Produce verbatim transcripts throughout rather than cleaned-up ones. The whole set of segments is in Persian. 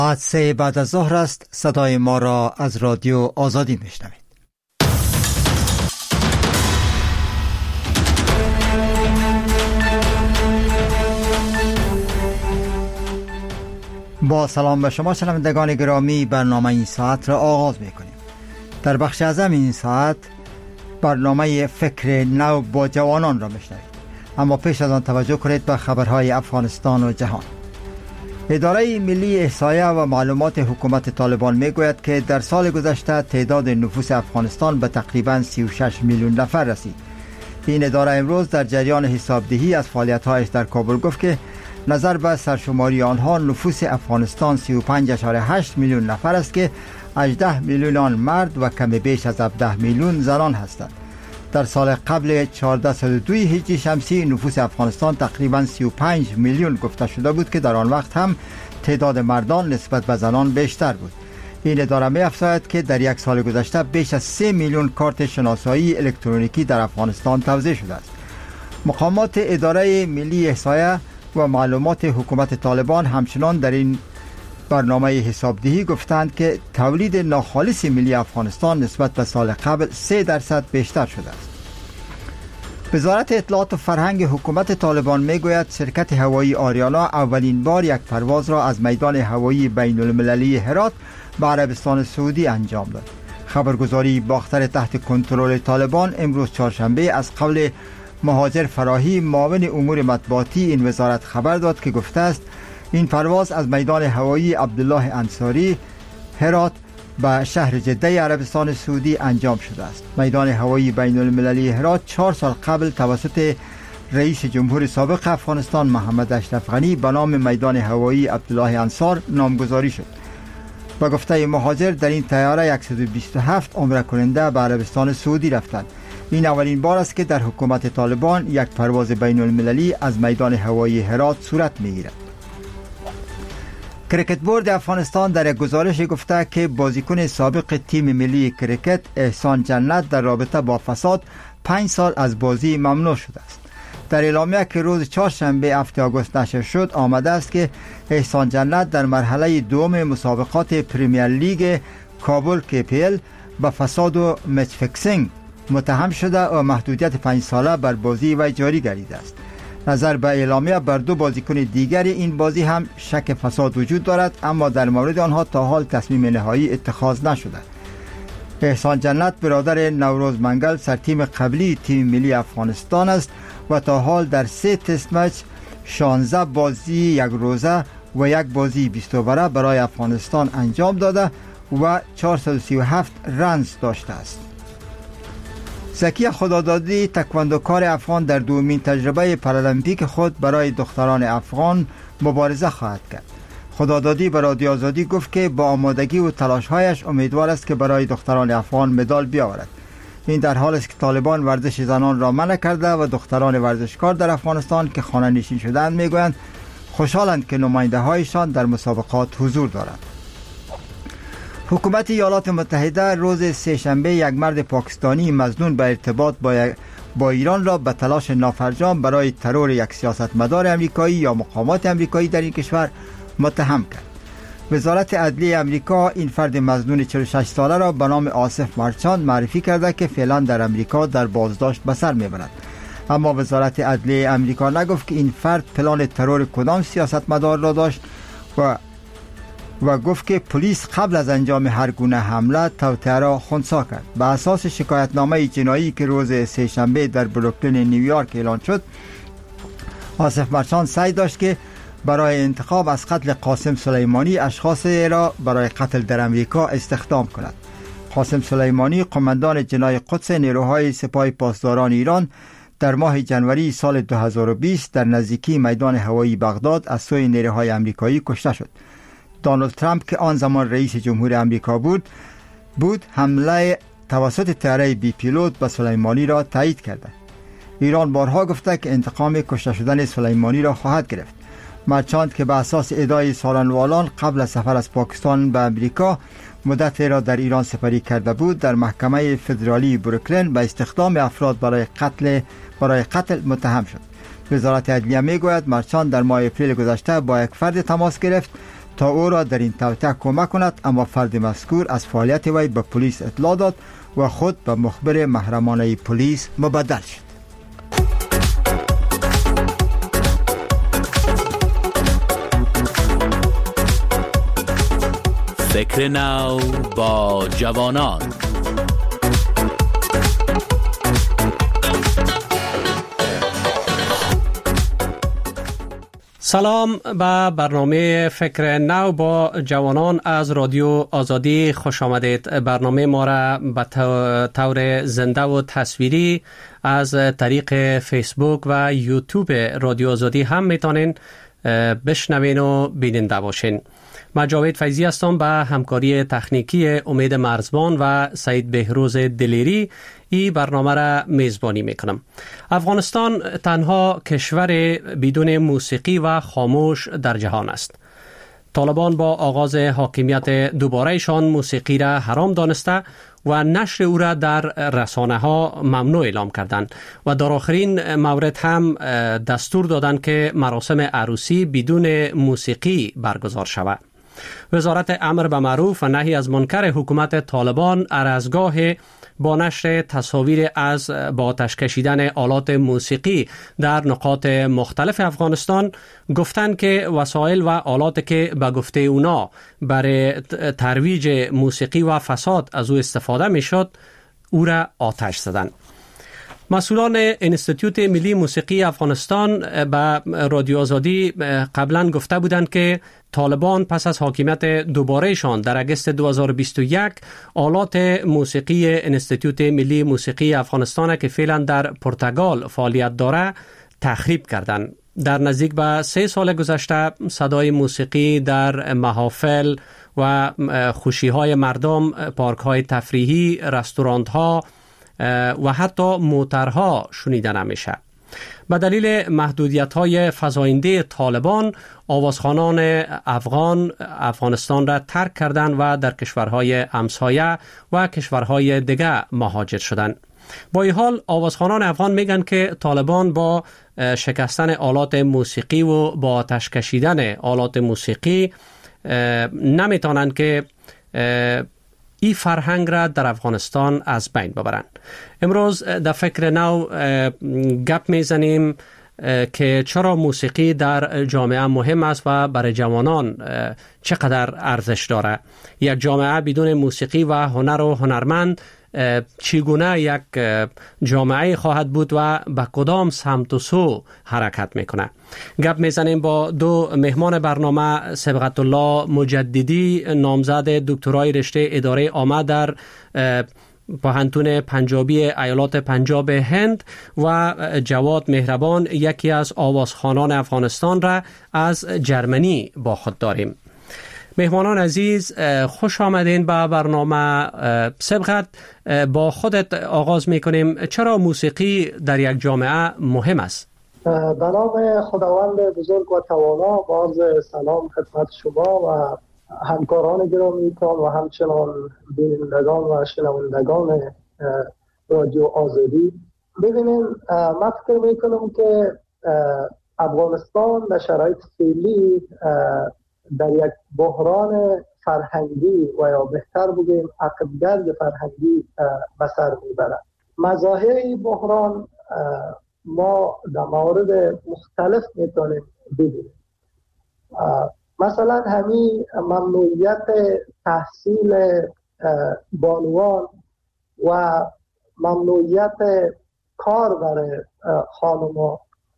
ساعت سه بعد از ظهر است. صدای ما را از رادیو آزادی میشنوید. با سلام به شما شنوندگان گرامی، برنامه این ساعت را آغاز میکنیم. در بخش اعظم این ساعت برنامه فکر نو با جوانان را میشنوید، اما پیش از آن توجه کنید به خبرهای افغانستان و جهان. اداره ملی احصایه و معلومات حکومت طالبان میگوید که در سال گذشته تعداد نفوس افغانستان به تقریباً سی و شش میلیون نفر رسید. این اداره امروز در جریان حسابدهی از فعالیت‌هایش در کابل گفت که نظر به سرشماری آنها نفوس افغانستان سی و پنج ممیز هشت میلیون نفر است که هجده میلیون آن مرد و کم بیش از هفده میلیون زنان هستند. در سال قبل چهارده صد و دو هجری شمسی نفوس افغانستان تقریباً سی و پنج میلیون گفته شده بود که در آن وقت هم تعداد مردان نسبت به زنان بیشتر بود. این اداره می افزاید که در یک سال گذشته بیش از سه میلیون کارت شناسایی الکترونیکی در افغانستان توزیع شده است. مقامات اداره ملی احصایه و معلومات حکومت طالبان همچنان در این برنامه حسابدهی گفتند که تولید ناخالص ملی افغانستان نسبت به سال قبل سه درصد بیشتر شده است. وزارت اطلاعات و فرهنگ حکومت طالبان میگوید شرکت هوایی آریانا اولین بار یک پرواز را از میدان هوایی بین المللی هرات به عربستان سعودی انجام داد. خبرگزاری باختر تحت کنترل طالبان امروز چهارشنبه از قول مهاجر فراهی، معاون امور مطبوعاتی این وزارت خبر داد که گفته است این پرواز از میدان هوایی عبدالله انصاری هرات به شهر جده عربستان سعودی انجام شده است. میدان هوایی بین المللی هرات چهار سال قبل توسط رئیس جمهور سابق افغانستان محمد اشرف غنی به نام میدان هوایی عبدالله انصار نامگذاری شد. با گفته مهاجر در این طیاره صد و بیست و هفت عمره کننده به عربستان سعودی رفتند. این اولین بار است که در حکومت طالبان یک پرواز بین المللی از میدان هوایی هرات صورت میگیرد. کرکت بورد افغانستان در یک گزارش گفته که بازیکن سابق تیم ملی کرکت احسان جنت در رابطه با فساد پنج سال از بازی ممنوع شده است. در اعلامیه که روز چهارشنبه هفتم آگوست نشر شد آمده است که احسان جنت در مرحله دوم مسابقات پریمیر لیگ کابل کی پی ال به فساد و مچ فیکسینگ متهم شده و محدودیت پنج ساله بر بازی وی جاری گردیده است. نظر به اعلامیه بر دو بازیکن دیگر این بازی هم شک فساد وجود دارد، اما در مورد آنها تا حال تصمیم نهایی اتخاذ نشده. احسان جنت برادر نوروز منگل سرتیم قبلی تیم ملی افغانستان است و تا حال در سه تست مچ، شانزده بازی یک روزه و یک بازی بیست اووره برای افغانستان انجام داده و چهارصد و سی و هفت رنز داشته است. زکی خدادادی تکواندوکار افغان در دومین تجربه پارالمپیک خود برای دختران افغان مبارزه خواهد کرد. خدادادی به رادیو آزادی گفت که با آمادگی و تلاش‌هایش امیدوار است که برای دختران افغان مدال بیاورد. این در حالی است که طالبان ورزش زنان را منع کرده و دختران ورزشکار در افغانستان که خانه نشین شدند میگویند خوشحالند که نماینده هایشان در مسابقات حضور دارند. حکومت ایالات متحده روز سه‌شنبه یک مرد پاکستانی مظنون به ارتباط با, با ایران را به تلاش نافرجام برای ترور یک سیاستمدار امریکایی یا مقامات امریکایی در این کشور متهم کرد. وزارت عدلیه امریکا این فرد مظنون چهل و شش ساله را به نام آصف مرچاند معرفی کرده که فعلا در امریکا در بازداشت به سر میبرد. اما وزارت عدلیه امریکا نگفت که این فرد پلان ترور کدام سیاستمدار را داشت و و گفت که پلیس قبل از انجام هر گونه حمله توطئه را خنثی کرد. به اساس شکایتنامه جنایی که روز سه‌شنبه در بروکلین نیویورک اعلان شد، آصف مرچاند سعی داشت که برای انتقام از قتل قاسم سلیمانی اشخاص را برای قتل در امریکا استخدام کند. قاسم سلیمانی قماندان جنای قدس نیروهای سپاه پاسداران ایران در ماه جنوری سال دو هزار و بیست در نزدیکی میدان هوایی بغداد از سوی نیروهای امریکایی کشته شد. دونالد ترامپ که آن زمان رئیس جمهور امریکا بود بود حمله توسط طیاره بی پیلوت به سلیمانی را تایید کرده. ایران بارها گفته که انتقام کشته شدن سلیمانی را خواهد گرفت. مرچاند که به اساس ادعای سالنوالان قبل از سفر از پاکستان به امریکا مدت را در ایران سپری کرده بود، در محکمه فدرالی بروکلین به استخدام افراد برای قتل برای قتل متهم شد. وزارت عدلیه میگوید مرچاند در ماه اپریل گذشته با یک فرد تماس گرفت تا او را در این توطئه کمک کند، اما فرد مذکور از فعالیت وی به پلیس اطلاع داد و خود به مخبر محرمانه پلیس مبدل شد. فکر نو با جوانان. سلام به برنامه فکر نو با جوانان از رادیو آزادی خوش آمدید. برنامه ما را به طور زنده و تصویری از طریق فیسبوک و یوتیوب رادیو آزادی هم میتونین بشنوین و بیننده باشین. من جاوید فیضی هستم، به همکاری تکنیکی امید مرزبان و سعید بهروز دلیری این برنامه را میزبانی میکنم. افغانستان تنها کشور بدون موسیقی و خاموش در جهان است. طالبان با آغاز حاکمیت دوبارهشان موسیقی را حرام دانسته و نشر او را در رسانه ها ممنوع اعلام کردند و در آخرین مورد هم دستور دادند که مراسم عروسی بدون موسیقی برگزار شود. وزارت امر به معروف و نهی از منکر حکومت طالبان هر از گاه با نشر تصاویر از با آتش کشیدن آلات موسیقی در نقاط مختلف افغانستان گفتند که وسایل و آلات که به گفته اونا برای ترویج موسیقی و فساد از او استفاده می شد او را آتش زدند. مسئولان انستیتوت ملی موسیقی افغانستان به رادیو آزادی قبلا گفته بودند که طالبان پس از حاکمیت دوبارهشان در اگست دو هزار و بیست و یک آلات موسیقی انستیتوت ملی موسیقی افغانستان که فعلا در پرتغال فعالیت داره تخریب کردند. در نزدیک به سه سال گذشته صدای موسیقی در محافل و خوشی‌های مردم، پارک‌های تفریحی، رستوران‌ها و حتی موترها شنیده نمیشه. به دلیل محدودیت‌های فزاینده طالبان، آوازخوانان افغان افغانستان را ترک کردند و در کشورهای همسایه و کشورهای دیگر مهاجر شدند. با این حال آوازخوانان افغان میگن که طالبان با شکستن آلات موسیقی و با آتش کشیدن آلات موسیقی نمیتونن که این فرهنگ را در افغانستان از بین ببرند. امروز در فکر نو گپ میزنیم که چرا موسیقی در جامعه مهم است و برای جوانان چقدر ارزش داره. یک جامعه بدون موسیقی و هنر و هنرمند چگونه یک جامعه خواهد بود و به کدام سمت و سو حرکت میکنه. گپ میزنیم با دو مهمان برنامه، سبقت الله مجددی، نامزد دکترای رشته اداره عامه در پوهنتون پنجابی ایالات پنجاب هند و جواد مهربان، یکی از آوازخوانان افغانستان را از جرمنی با خود داریم. مهمانان عزیز خوش آمدین به برنامه. سبقت، با خودت آغاز میکنیم. چرا موسیقی در یک جامعه مهم است؟ به نام خداوند بزرگ و توانا، باز سلام خدمت شما و همکاران گرامیتان و همچنان بینندگان و شنوندگان رادیو آزادی. ببینید، من فکر میکنم که افغانستان در شرایط فعلی در یک بحران فرهنگی و یا بهتر بگیم عقبگرد فرهنگی به سر میبرد. مظاهر این بحران ما در موارد مختلف میتونیم ببینیم. مثلا همین ممنوعیت تحصیل بانوان و ممنوعیت کار برای خانم‌ها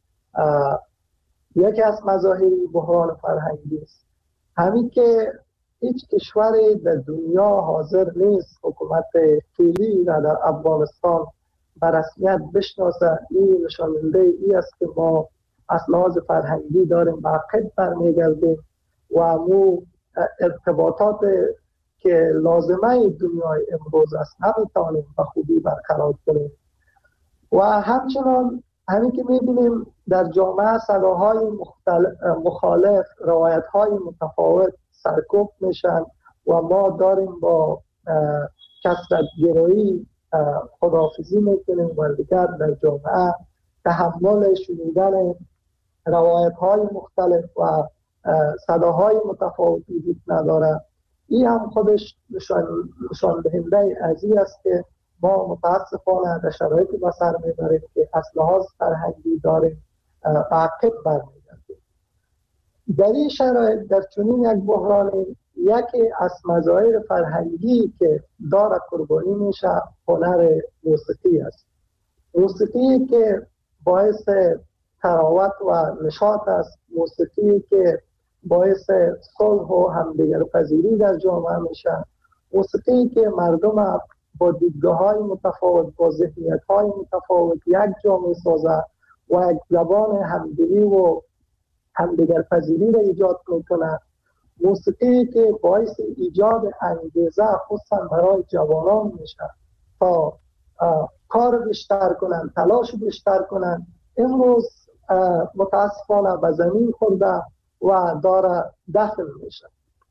یکی از مظاهر بحران فرهنگی است. همین که هیچ کشوری در دنیا حاضر نیست حکومت فعلی را در افغانستان به رسمیت بشناسه. این نشاننده ای است که ما از لحاظ فرهنگی داریم به عقب برمیگردیم و مو ارتباطات که لازمه دنیای امروز است نمیتونیم به خوبی برقرار کنیم. و همچنان همین که میبینیم در جامعه صداهای مخالف، روایت‌های متفاوت سرکوب میشن و ما داریم با کثرت گرایی خداحافظی میکنیم و دیگر در جامعه تحمل شنیدن روایت‌های مختلف و صداهای متفاوت وجود نداره. این هم خودش نشان نشان دهنده از این است که ما متاسفانه در شرایطی به سر میبریم که از لحاظ فرهنگی داریم عقب برمیگردیم. در این شرایط، در چنین یک بحران، یکی از مظاهر فرهنگی که داره قربانی میشه هنر موسیقی است. موسیقی که باعث تراوت و نشاط است، موسیقی که باعث صلح و همدیگر پذیری در جامعه میشه، موسیقی که مردم با دیدگاه‌های متفاوت، با ذهنیت‌های متفاوت یک جا می‌سازه و یک زبان همدلی و همدیگر پذیری را ایجاد میکنه. موسیقی که باعث ایجاد انگیزه خصوصا برای جوانان میشه تا کار بیشتر کنن، تلاش بیشتر کنن. امروز متاسفانه به زمین خورده و داره دفن میشه.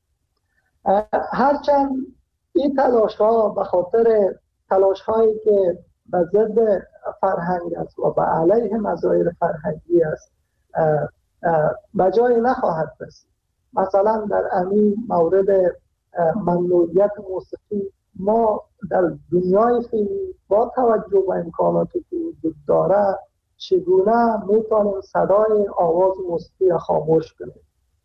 هرچند این تلاش ها به خاطر تلاش هایی که به ضد فرهنگ است و به علیه مظاهر فرهنگی است به جای نخواهد رسید. مثلا در همین مورد ممنوعیت موسیقی، ما در دنیای فعلی با توجه به امکاناتی که وجود داره چگونه میتونیم صدای آواز موسیقی خاموش کنیم؟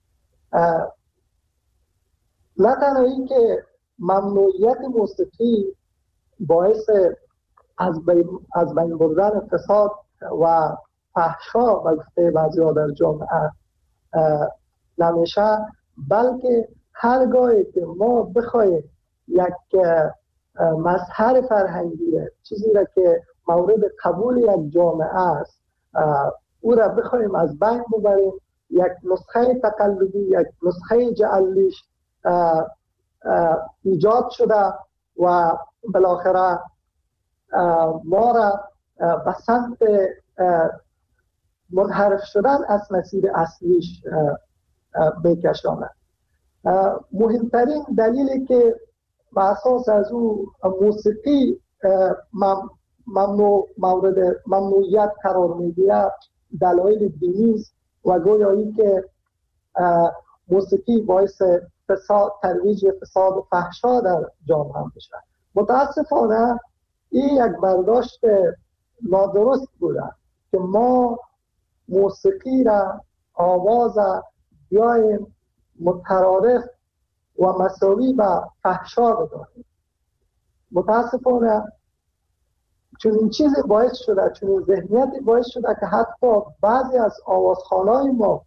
نه تنها این که ممنوعیت موسیقی باعث از بین, از بین بردن فساد و فحشا به گفته بعضی‌ها در جامعه نمیشه، بلکه هرگاهی که ما بخوایم یک مظهر فرهنگی، چیزی را که مورد قبول یک جامعه است، او را بخوایم از بین ببریم، یک نسخه تقلبی، یک نسخه جعلیش ایجاد شده و بالاخره ما را به سمت منحرف شدن از مسیر اصلیش بکشاند. مهمترین دلیلی که به اساس از او موسیقی ممنوع مورد ممنوعیت قرار میگیرد دلایل دینی است و گویایی که موسیقی باعث فساد، ترویج فساد و فحشا در جامعه میشه. متاسفانه این یک برداشت نادرست بوده که ما موسیقی را، آواز را بیاییم مترادف و مساوی با فحشا بدانیم. متاسفانه چون این چیزی باعث شده، چون این ذهنیتی باعث شده که حتی بعضی از آوازخوان‌های ما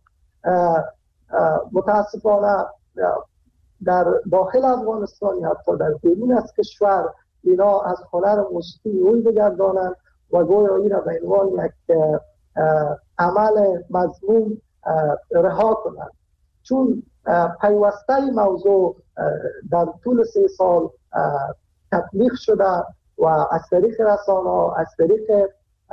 متاسفانه در داخل افغانستان، حتی در بیرون از کشور، اینا از هنر موسیقی روی بگردانند و گویا این را به عنوان یک عمل مذموم رها کنند. چون پیوسته موضوع در طول سه سال تبلیغ شده و از طریق رسانه‌ها، از طریق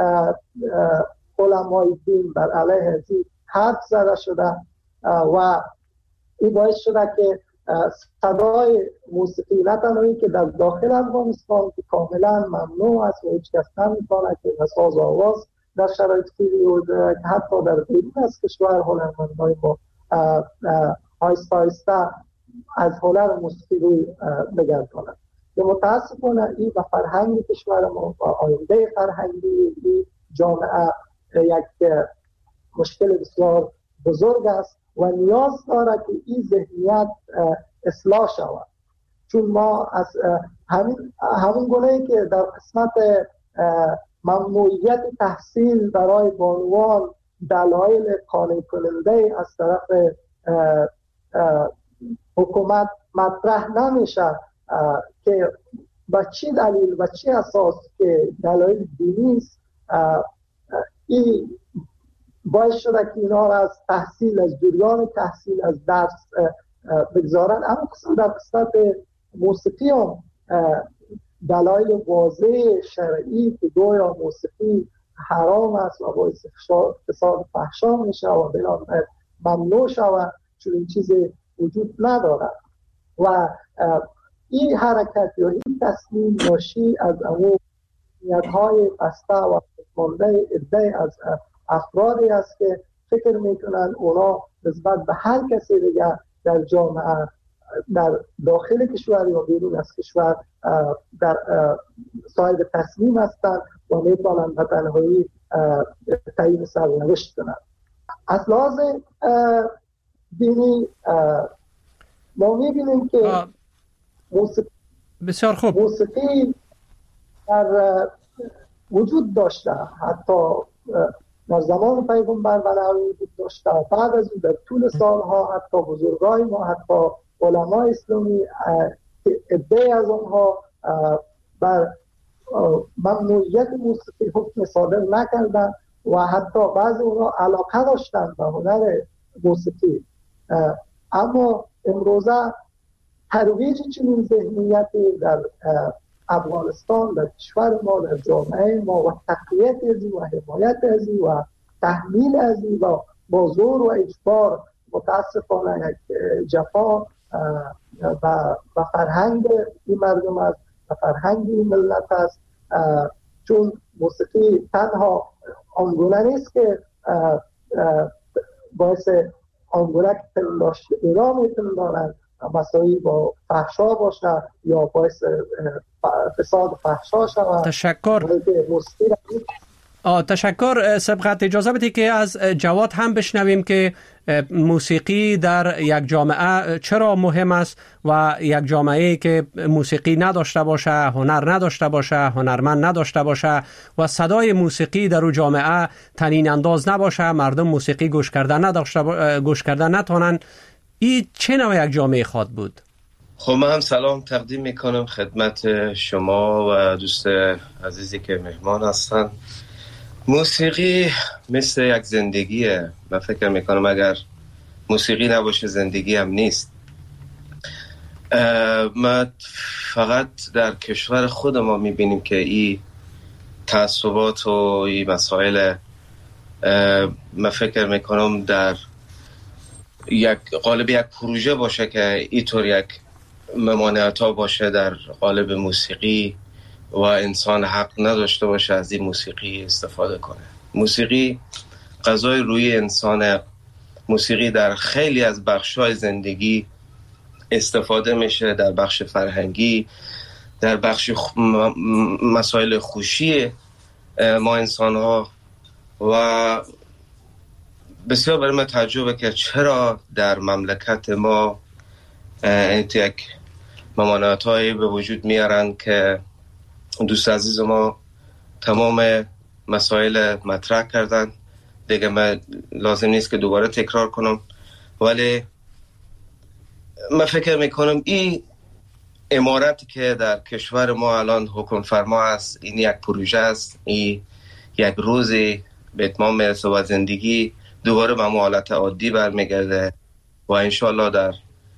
علمای دین بر علیه ازی حرف زده شده و این باعث شده که صدای موسیقی نه تنهایی که در داخل افغانستان که کاملا ممنوع است و هیچ کس نمیتونه که ساز آواز در شرایط فعلی که حتی در بیرون از کشور هنرمندان ما آیسته آیسته از هنر موسیقی روی بگردانند. که متاسفانه این به فرهنگ کشور ما و آینده فرهنگی این جامعه یک مشکل بسیار بزرگ است و نیاز داره که این ذهنیت اصلاح شود. چون ما از همین همون گونه‌ای که در قسمت ممنوعیت تحصیل برای بانوان دلایل قانع کننده از طرف حکومت مطرح نمیشه که با چی دلیل و چی اساس که دلایل دینی است، این باعث شده که اینا را از تحصیل، از جریان تحصیل، از درس بگذارن. اما قسم در قسمت موسیقی هم دلایل واضح شرعی که گویا موسیقی حرام است و باعث فساد فحشا میشه و بنابراین ممنوع شود، چون این چیزی وجود نداره. و این حرکت یا این تصمیم ناشی از اون نیت‌های بسته و مانده عده از افرادی است که فکر میکنن اونا نسبت به هر کسی دیگر در جامعه، در داخل کشور یا بیرون از کشور در صاحب تصمیم هستند و میتوانند به تنهایی تعیین سرنوشت کنند. از لحاظ دینی ما میبینیم که موسیقی بسیار خوب موسیقی در وجود داشته، حتی در زمان پیغمبر و نحوی وجود داشته. بعد از او در طول سالها حتی بزرگای ما، حتی علمای اسلامی، عده از آنها بر ممنوعیت موسیقی حکم صادر نکردند و حتی بعضی اونها علاقه داشتند به هنر موسیقی. اما امروزه ترویج چنین ذهنیتی در افغانستان، در کشور ما، در جامعه ما و تقویت ازی و حمایت ازی و تحمیل ازی و با زور و اجبار متاسفانه یک جفا و و فرهنگ این مردم است و فرهنگ این ملت است. چون موسیقی تنها آنگونه نیست که باعث آنگونه که تلاش ایران میتون دارند مسایی با فحشا باشه یا باعث فساد فحشا شود. تشکر. آه تشکر. سبقت اجازه بدید که از جواد هم بشنویم که موسیقی در یک جامعه چرا مهم است و یک جامعه که موسیقی نداشته باشه، هنر نداشته باشه، هنرمند نداشته باشه و صدای موسیقی در اون جامعه طنین انداز نباشه، مردم موسیقی گوش کردن نداشته با... گوش کردن نتونن، این چه نوع یک جامعه خواد بود؟ خب من هم سلام تقدیم میکنم خدمت شما و دوست عزیزی که مهمان هستن. موسیقی مثل یک زندگیه. من فکر میکنم اگر موسیقی نباشه زندگی هم نیست. ما فقط در کشور خود ما میبینیم که این تعصبات و این مسائل، من فکر میکنم در یک قالب یک پروژه باشه که اینطور یک ممانعت ها باشه در قالب موسیقی و انسان حق نداشته باشه از این موسیقی استفاده کنه. موسیقی غذای روی انسان. موسیقی در خیلی از بخش‌های زندگی استفاده میشه، در بخش فرهنگی، در بخش خ... مسائل خوشی ما انسان ها. و بسیار برای من تعجبه که چرا در مملکت ما یک ممانعت هایی به وجود میارن که دوست عزیز ما تمام مسائل مطرح کردن. دیگه من لازم نیست که دوباره تکرار کنم، ولی من فکر میکنم این امارتی که در کشور ما الان حکم فرما است، این یک پروژه است، این یک روزی به اتمام میرسه و زندگی دوباره به حالت عادی برمیگرده و انشالله در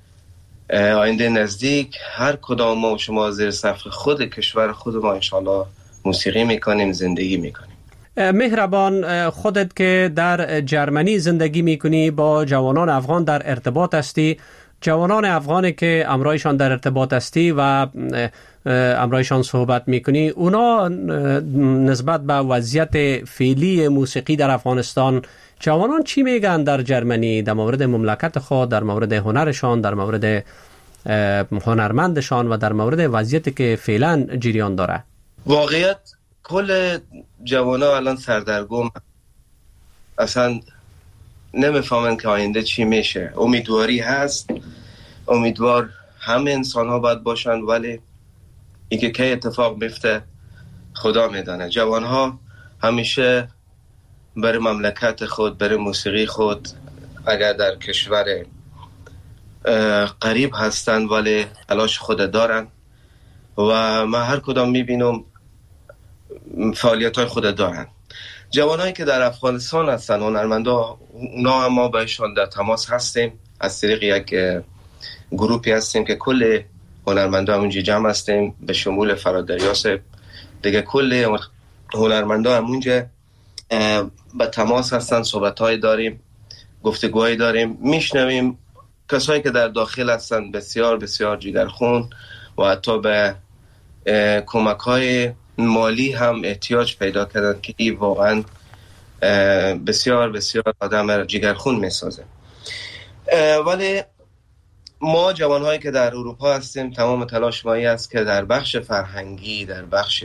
آینده نزدیک هر کدام ما و شما زیر سقف خود کشور خود ما انشالله موسیقی میکنیم، زندگی میکنیم. مهربان، خودت که در جرمنی زندگی میکنی، با جوانان افغان در ارتباط هستی، جوانان افغانی که امرایشان در ارتباط هستی و امرایشان صحبت میکنی، اونا نسبت به وضعیت فعلی موسیقی در افغانستان جوانان چی میگن در جرمنی در مورد مملکت خود، در مورد هنرشان، در مورد هنرمندشان و در مورد وضعیتی که فعلا جریان داره؟ واقعیت کل جوانا الان سردرگم، اصلا نمیفهمن که آینده چی میشه. امیدواری هست، امیدوار همه انسان ها باید باشن، ولی اینکه که اتفاق میفته خدا میدانه. جوان ها همیشه برای مملکت خود، برای موسیقی خود، اگر در کشور قریب هستن ولی تلاش خود دارن و من هر کدام میبینم فعالیت های خود دارن. جوانایی که در افغانستان هستن، هنرمندا، اونا هم ما باشون در تماس هستیم. از طریق یک گروپی هستیم که کل هنرمندا همونجا جمع هستیم، به شمول فرادریاس دیگه کل هنرمندا همونجا به تماس هستن، صحبت‌های داریم، گفتگوهای داریم، میشنویم. کسایی که در داخل هستن بسیار بسیار جگرخون و حتی به کمک‌های مالی هم احتیاج پیدا کردن که این واقعا بسیار بسیار آدم جگرخون میسازه. ولی ما جوانهایی که در اروپا هستیم تمام تلاش مایی است که در بخش فرهنگی، در بخش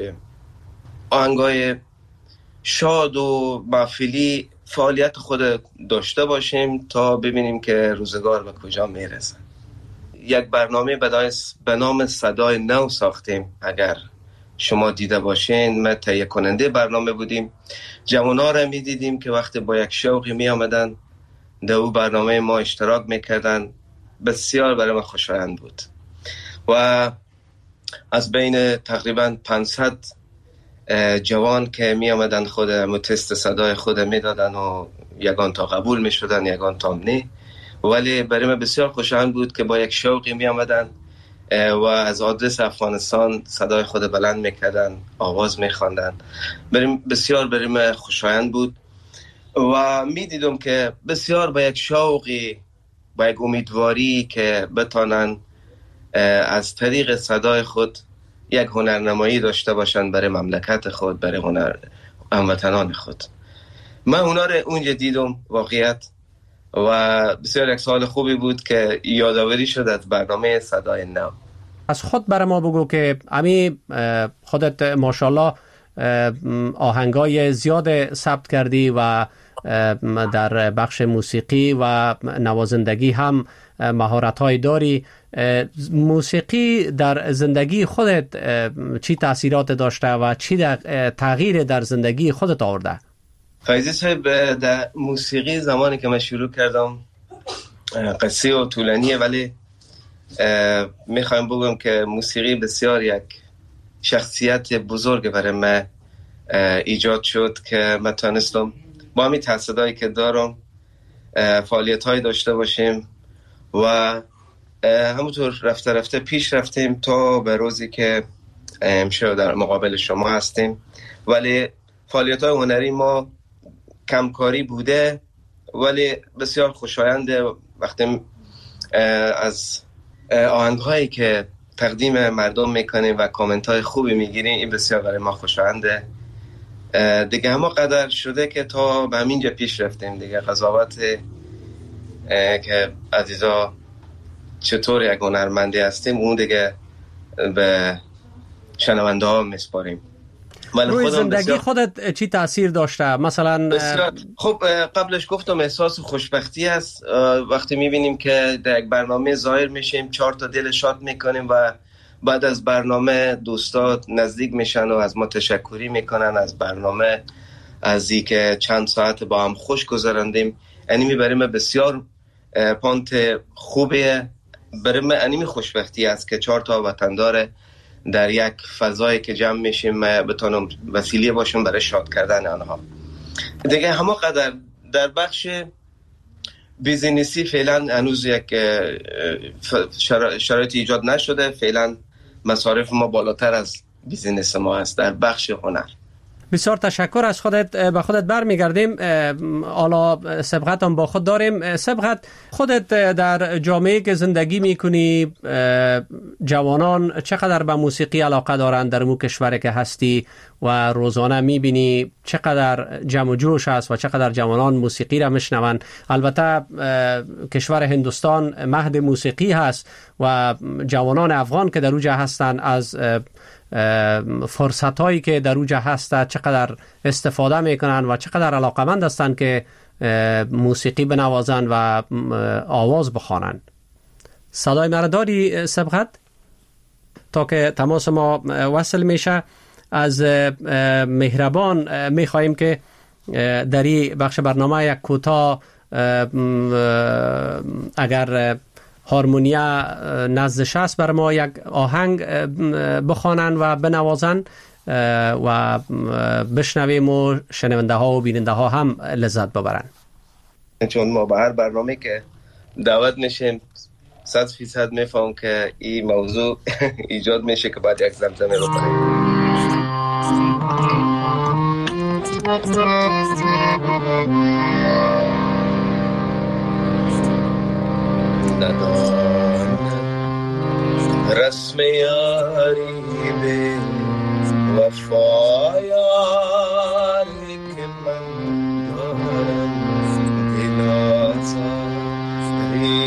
آهنگای شاد و محفلی فعالیت خود داشته باشیم تا ببینیم که روزگار به کجا میرسه. یک برنامه به نام صدای نو ساختیم. اگر شما دیده باشین، ما تهیه کننده برنامه بودیم. جوان‌ها را می‌دیدیم که وقتی با یک شوقی می آمدن در او برنامه ما اشتراک میکردن. بسیار برای ما خوشایند بود و از بین تقریبا پانصد جوان که می آمدن خود تست صدای خود می دادن و یگان تا قبول می شدن یگان تا نه، ولی برای من بسیار خوشایند بود که با یک شوقی می آمدن و از آدرس افغانستان صدای خود بلند می کردن، آواز می خواندن. بسیار برای من خوشایند بود و می دیدم که بسیار با یک شوقی، با یک امیدواری که بتانن از طریق صدای خود یک هنرنمایی داشته باشن برای مملکت خود، برای هنر هموطنان خود. من اونا رو اونجا دیدم واقعیت و بسیار یک سال خوبی بود که یادآوری شد از برنامه صدای نو. از خود برای ما بگو که امی خودت ماشاءالله آهنگای زیاد ثبت کردی و در بخش موسیقی و نوازندگی هم مهارت‌های داری. موسیقی در زندگی خودت چی تأثیرات داشته و چی تغییر در زندگی خودت آورده؟ فایزی صاحب، در موسیقی زمانی که من شروع کردم قصه و طولانیه، ولی میخوایم بگم که موسیقی بسیار یک شخصیت بزرگ برای من ایجاد شد که من تانستم با همین تحصیلایی که دارم فعالیت های داشته باشیم و همونطور رفته رفته پیش رفتیم تا به روزی که امشب در مقابل شما هستیم. ولی فعالیت های هنری ما کمکاری بوده ولی بسیار خوشاینده. وقتی از آهنگ هایی که تقدیم مردم میکنیم و کامنت های خوبی میگیریم، این بسیار برای ما خوشاینده. دیگه همه قدر شده که تا به همینجا پیش رفتیم دیگه. قضاوت که عزیزا چطور یک هنرمندی هستیم اون دیگه به شنونده ها میسپاریم. روی زندگی بسیار... خودت چی تأثیر داشته؟ مثلا بسیار... خب قبلش گفتم احساس خوشبختی است وقتی میبینیم که در یک برنامه ظاهر میشیم، چهار تا دل شاد میکنیم و بعد از برنامه دوستات نزدیک میشن و از ما تشکری میکنن از برنامه، از این که چند ساعت با هم خوش گذراندیم. یعنی میبریم بسیار پانت خوبه بریم. انیمی خوشبختی است که چهار تا وطندار در یک فضایی که جمع میشیم بتونم وسیله باشم برای شاد کردن آنها. دیگه همه قدر در بخش بیزینسی فعلا هنوز یک شرایط ایجاد نشده. فعلا مصارف ما بالاتر از بیزینس ما است در بخش هنر. بسیار تشکر از خودت. به خودت برمیگردیم. حالا سبقت هم با خود داریم. سبقت، خودت در جامعه که زندگی میکنی جوانان چقدر به موسیقی علاقه دارند در مو کشور که هستی و روزانه میبینی چقدر جمع و جوش است و چقدر جوانان موسیقی را میشنوند؟ البته کشور هندوستان مهد موسیقی هست و جوانان افغان که در اونجا هستند از فرصت هایی که در اونجا هست چقدر استفاده میکنن و چقدر علاقمند هستند که موسیقی بنوازن و آواز بخوانند. صدای مرا داری سبقت؟ تا که تماس ما وصل میشه از مهربان میخواهیم که در این بخش برنامه یک کوتاه اگر هارمونیا نزدش است بر ما یک آهنگ بخوانند و بنوازند و بشنویم و شنونده ها و بیننده ها هم لذت ببرند. چون ما به هر برنامه که دعوت میشیم صد فیصد میفهم که این موضوع ایجاد میشه که باید یک زمزمه بکنیم. ندانم رسم یاری به وفا یاری که من دارم دل آزاری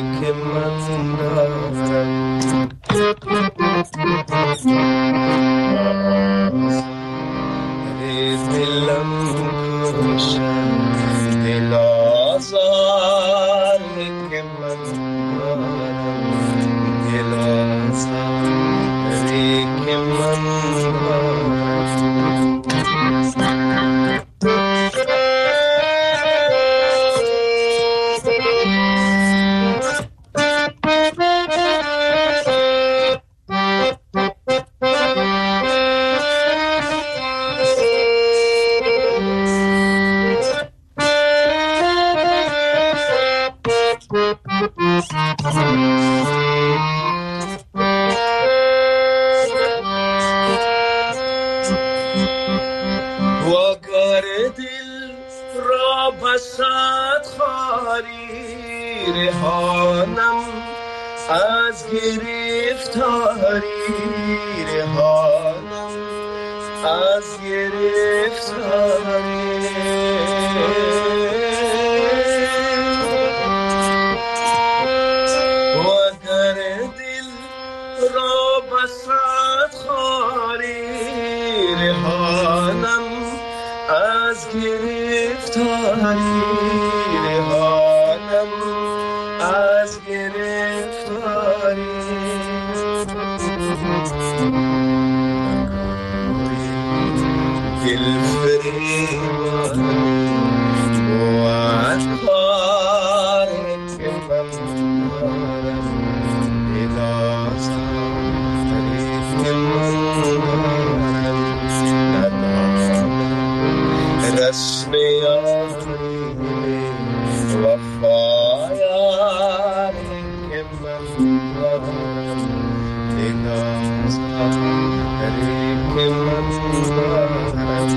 رهانم از گرفتاری، رهانم از گرفتاری. و اگر دل را بسد خاری، رهانم از گرفتاری، رهانم از گرفتاری. دل فریبانی بود کاری که من دارم، ندازم که من دارم، ندارم رسم یاری وفایاری که من دارم، ندازم که من دارم.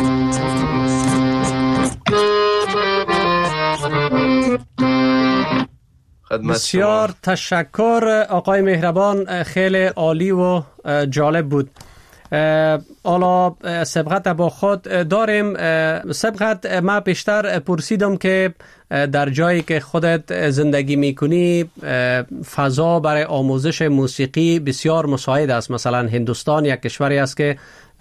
بسیار تشکر آقای مهربان، خیلی عالی و جالب بود. حالا سبقت با خود داریم. سبقت ما بیشتر پرسیدم که در جایی که خودت زندگی میکنی فضا برای آموزش موسیقی بسیار مساعد است. مثلا هندوستان یک کشوری است که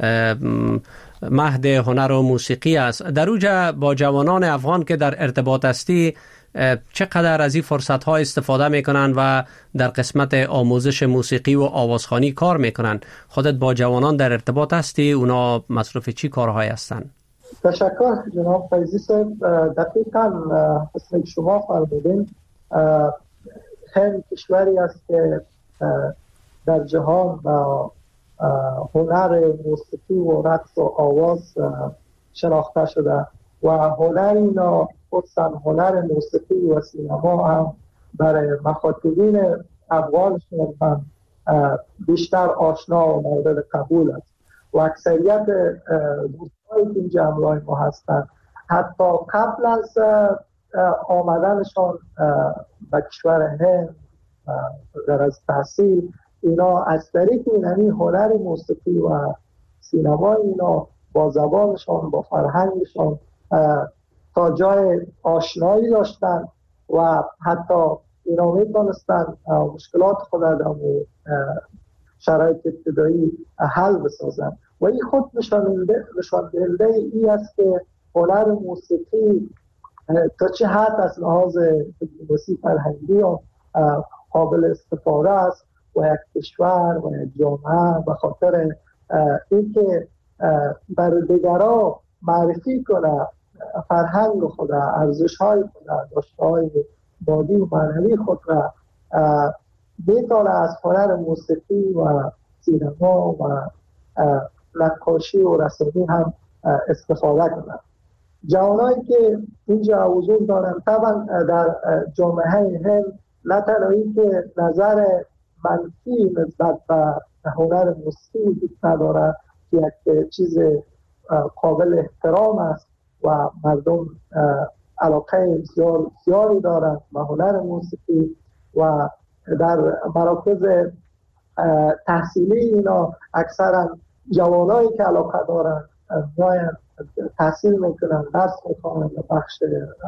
مهد هنر و موسیقی است. در اوجا با جوانان افغان که در ارتباط هستی چقدر از این فرصت ها استفاده میکنن و در قسمت آموزش موسیقی و آوازخوانی کار میکنن؟ خودت با جوانان در ارتباط هستی؟ اونا مصروف چی کارهایی هستن؟ تشکر جناب فیضی صاحب. دقیقاً مثل شما فرمودین، هند کشوری است که در جهان با هنر موسیقی و رقص و آواز شناخته شده و هنر اینا خصوصا هنر موسیقی و سینما هم برای مخاطبین افغانشون هم بیشتر آشنا و مورد قبول است و اکثریت دوستایی که اینجا همراه ما هستند حتی قبل از آمدنشان به کشور هند در از تحصیل اینا از طریق اینمی هنر موسیقی و سینما اینا با زبانشان با فرهنگشان تا جای آشنایی داشتن و حتی اینا میتونستن مشکلات خود در شرایط ابتدایی حل بسازن و این خود نشان دهنده ای است که هنر موسیقی تا چه حد از لحاظ دیپلماسی فرهنگی و قابل استفاده است و یک کشور و یک جامعه به خاطر اینکه بر دیگران معرفی کنه فرهنگ خود، ارزش‌های خود، داشته‌های مادی و معنوی خود را بتونه از هنر موسیقی و سینما و نقاشی و رسمی هم استفاده کنند. جوانایی که اینجا وجود دارند طبعا در جامعه هند نه تنهایی که نظر منفی نسبت به هنر موسیقی وجود نداره که یک چیز قابل احترام است و مردم علاقه زیادی دارند به هنر موسیقی و در مراکز تحصیلی اینا اکثرا جوانایی که علاقه دارند میاین تحصیل میکنن، درس میخوانن در بخش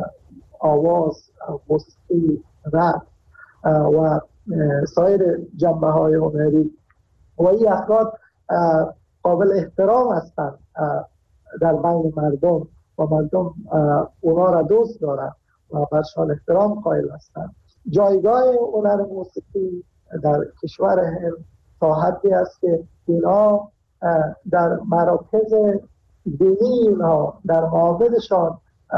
آواز، موسیقی، رپ و سایر جنبه های هنری و این افراد قابل احترام هستند در بین مردم و مردم اونا را دوست دارن و برشان احترام قائل هستند. جایگاه هنر موسیقی در کشور هند تا حدی است که اینا در مراکز دینی اینا در معابدشان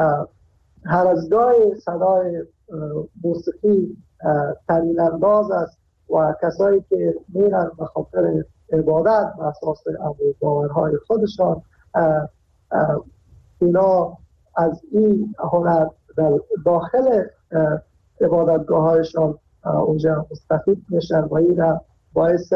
هر از گاهی صدای موسیقی تعیین انداز است و کسایی که میرن به خاطر عبادت و اساس باورهای خودشان اینا از این هنر در داخل عبادتگاه هایشان اونجا مستفید میشن و این را باعث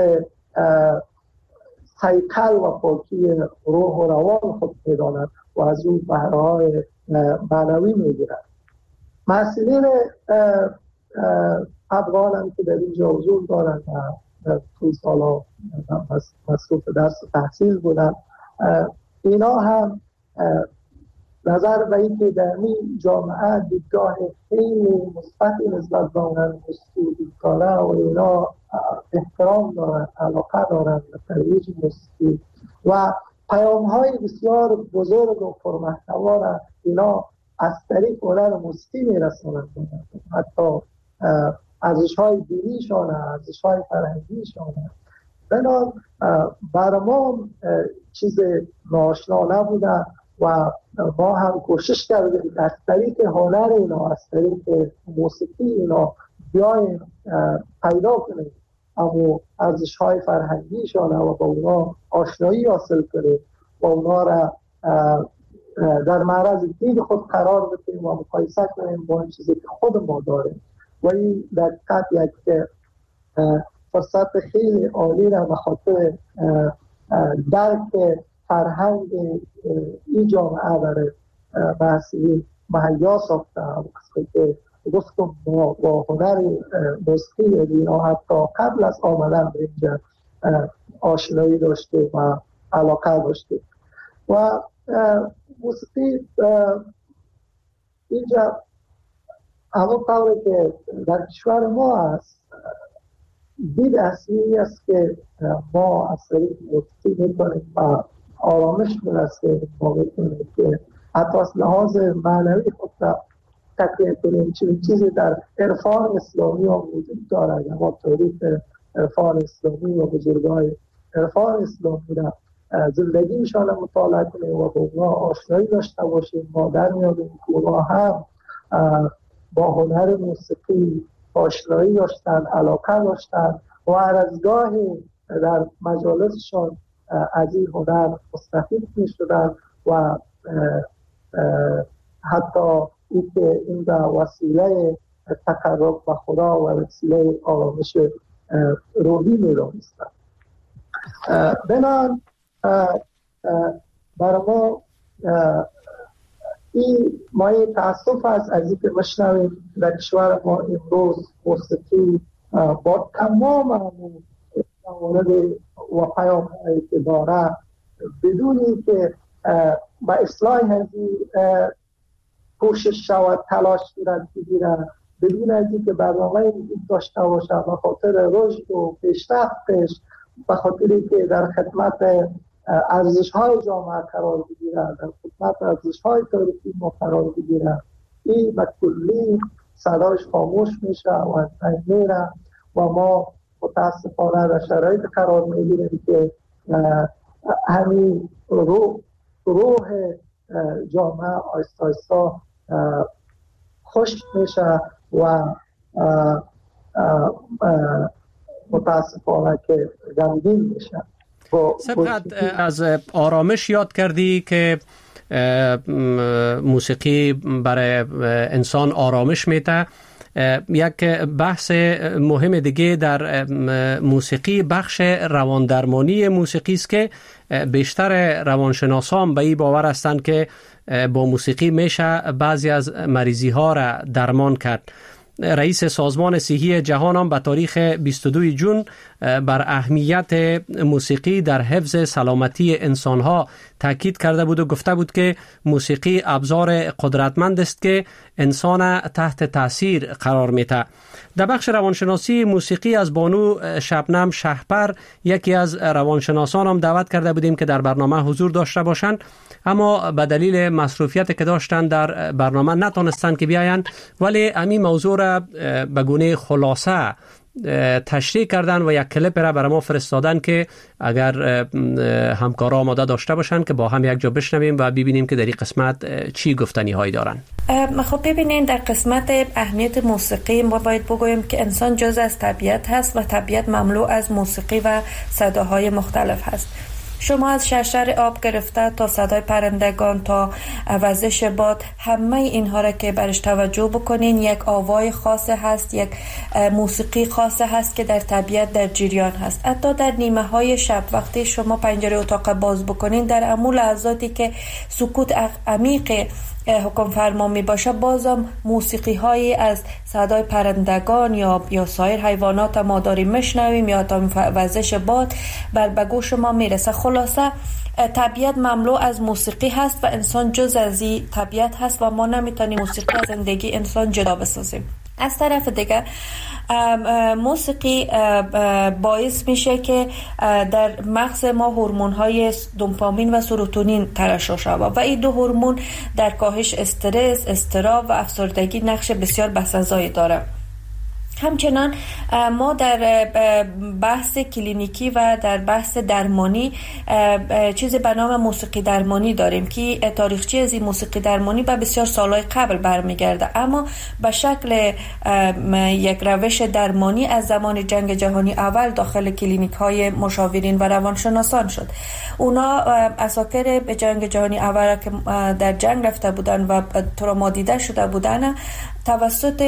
سیقل و پاکی روح و روان خود میدانند و از اون بهره های معنوی میگیرند. مسئولین افغان هم که در اینجا حضور دارن و در طول سالا مصروف درس و تحصیل بودن، اینا هم نظر به این که در این جامعه دیدگاه خیلی مثبتی نسبت به هنر موسیقی داره و اینا احترام دارن، علاقه دارن به ترویج موسیقی و پیام های بسیار بزرگ و پرمحتوا را اینا از طریق هنر موسیقی میرسونند. حتی ارزش های دینیشان، ارزش های فرهنگیشان. بنابراین برای ما چیز ناآشنا نبوده و ما هم کوشش کردیم از طریق هنر اینا، از طریق موسیقی اینا بیایم پیدا کنیم اما ارزش های فرهنگیشان و با اونا آشنایی حاصل کنیم و اونا را در معرض دید خود قرار بدیم و مقایسه کنیم با این چیزی که خود ما داریم. و این در حقیقت یک فرصت خیلی عالی را به خاطر درک فرهنگ این جامعه برای محصولین مهیا ساخته. وقتی که گفتم با, با هنر موسیقی اینا حتی قبل از آمدن به اینجا آشنایی داشته و علاقه داشته و موسیقی اینجا همون طوری که در کشور ما هست دید اصلی است که ما از طریق موسیقی میکنیم و آرامش برسیم، ما میکنیم که حتی از لحاظ معنوی خود را تکیه کنیم. چیزی در عرفان اسلامی هم وجود دارد. ما تاریخ عرفان اسلامی و بزرگای عرفان اسلامی را زندگیشان مطالعه کنیم و با اونا آشنایی داشته باشیم. ما در میابیم که اونا هم با هنر موسیقی آشنایی داشتن، علاقه داشتن و هر از گاهی در مجالسشان از این هنر مستفید می شدن و حتی این که این به وسیله تقرب به خدا و وسیله آرامش روحی می دانستن. بنان برای ما این مایه تأسف است از اینکه بشنویم در کشور ما امروز موسیقی با تمام موارد و پیام هایی که داره بدونی که با اصلاح هزی کوشش شود، تلاش گیرد بگیرد، بدون از اینکه برنامه وجود داشته باشه به خاطر رشد و پیشرفتش، به خاطری که در خدمت ارزش های جامعه قرار بگیرد، در خدمت ارزش های تاریخی ما قرار بگیرد، این به کلی صدایش خاموش میشه و از بین میره و ما متاسفانه در شرایط قرار میگیریم که همین روح روح جامعه آیستا آیستا خشک میشه و متاسفانه که غمگین میشه. سبقت از آرامش یاد کردی که موسیقی برای انسان آرامش میده. یک بحث مهم دیگه در موسیقی بخش رواندرمانی موسیقی است که بیشتر روانشناسان به این باور هستند که با موسیقی میشه بعضی از مریضی ها را درمان کرد. رئیس سازمان صحی جهان هم به تاریخ بیست و دو ژوئن بر اهمیت موسیقی در حفظ سلامتی انسانها تاکید کرده بود و گفته بود که موسیقی ابزار قدرتمند است که انسان تحت تاثیر قرار میده. در بخش روانشناسی موسیقی از بانو شبنم شهپر، یکی از روانشناسان هم دعوت کرده بودیم که در برنامه حضور داشته باشند، اما به دلیل مصروفیت که داشتن در برنامه نتونستند که بیاین، ولی همین موضوع را به گونه خلاصه تشریح کردن و یک کلیپ را برای ما فرستادن که اگر همکارا آماده داشته باشن که با هم یک جا بشنویم و ببینیم که در این قسمت چی گفتنی هایی دارن. خب ببینین، در قسمت اهمیت موسیقی ما باید بگوییم که انسان جزء از طبیعت هست و طبیعت مملو از موسیقی و صداهای مختلف هست. شما از شرشر آب گرفته تا صدای پرندگان تا وزش باد، همه اینها را که برش توجه بکنین یک آوای خاص هست، یک موسیقی خاص هست که در طبیعت در جریان هست. حتی در نیمه های شب وقتی شما پنجره اتاق باز بکنین، در امو لحظاتی که سکوت عمیق حکم فرما می باشه، بازم موسیقی های از صدای پرندگان یا یا سایر حیوانات ما داریم میشنویم، یا تا وزش باد بر به گوش ما میرسه. خلاصه طبیعت مملو از موسیقی هست و انسان جز از این طبیعت هست و ما نمیتونیم موسیقی از زندگی انسان جدا بسازیم. از طرف دیگه موسیقی باعث میشه که در مغز ما هورمون های دوپامین و سروتونین ترشح شود و این دو هورمون در کاهش استرس، اضطراب و افسردگی نقش بسیار بسزایی داره. همچنان ما در بحث کلینیکی و در بحث درمانی چیزی به نام موسیقی درمانی داریم که تاریخچه از این موسیقی درمانی به بسیار سالهای قبل برمیگرده، اما به شکل یک روش درمانی از زمان جنگ جهانی اول داخل کلینیک های مشاورین و روانشناسان شد. اونا اساکر به جنگ جهانی اول که در جنگ رفته بودن و تروما دیده شده بودن توسط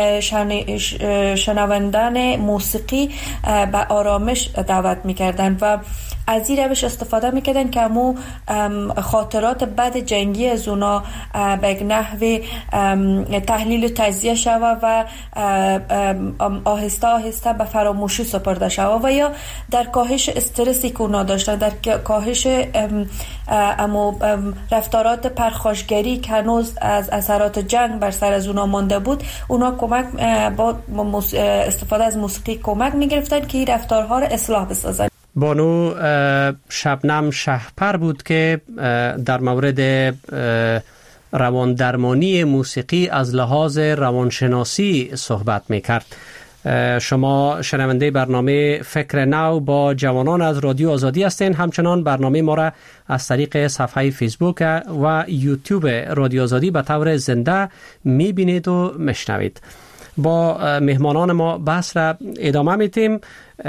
شنوندن موسیقی به آرامش دعوت میکردن و از این روش استفاده میکردن که همو خاطرات بد جنگی از اونا به یک نحو تحلیل و تجزیه شود و آهسته آهسته به فراموشی سپرده شود و یا در کاهش استرسی که اونا داشتن، در کاهش امو رفتارات پرخاشگری که هنوز از اثرات جنگ بر سر از اونا مانده بود، اونا کمک با استفاده از موسیقی کمک میگرفتن که این رفتارها رو اصلاح بسازن. بانو شبنم شهپر بود که در مورد روان درمانی موسیقی از لحاظ روانشناسی صحبت میکرد. شما شنونده برنامه فکر نو با جوانان از رادیو آزادی هستین. همچنان برنامه ما را از طریق صفحه فیسبوک و یوتیوب رادیو آزادی به طور زنده میبینید و میشنوید. با مهمانان ما بحث را ادامه میتیم.